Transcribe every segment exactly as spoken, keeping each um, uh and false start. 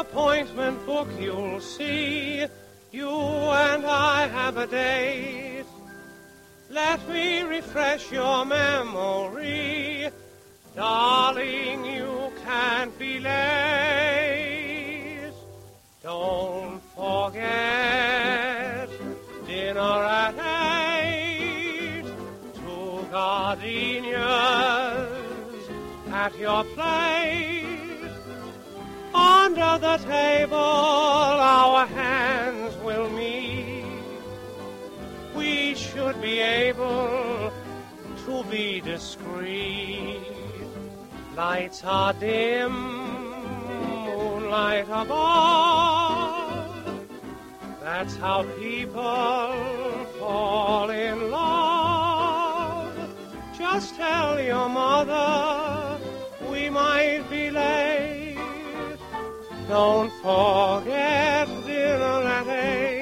appointment book you'll see, you and I have a date. Let me refresh your memory, darling, you can't be late. Don't forget dinner at eight, two gardenias at your place. Under the table our hands will meet. We should be able to be discreet. Lights are dim, moonlight above. That's how people fall in love. Just tell your mother we might be late. Don't forget dinner at eight.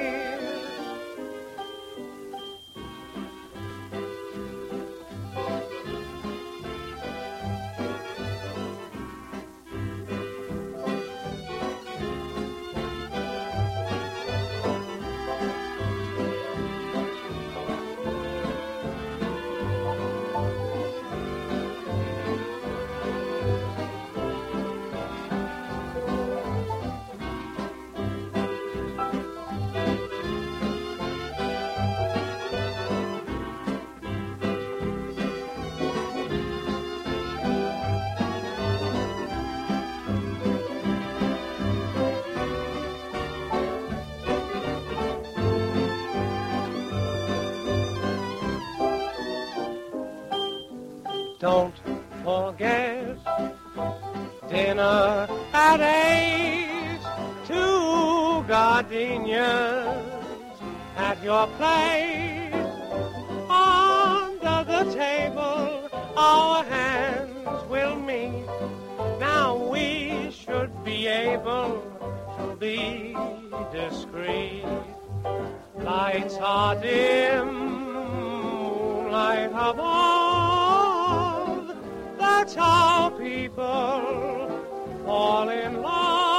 Don't forget dinner at eight, two gardenias at your place. Under the table our hands will meet. Now we should be able to be discreet. Lights are dim, moonlight above. That's how people fall in love.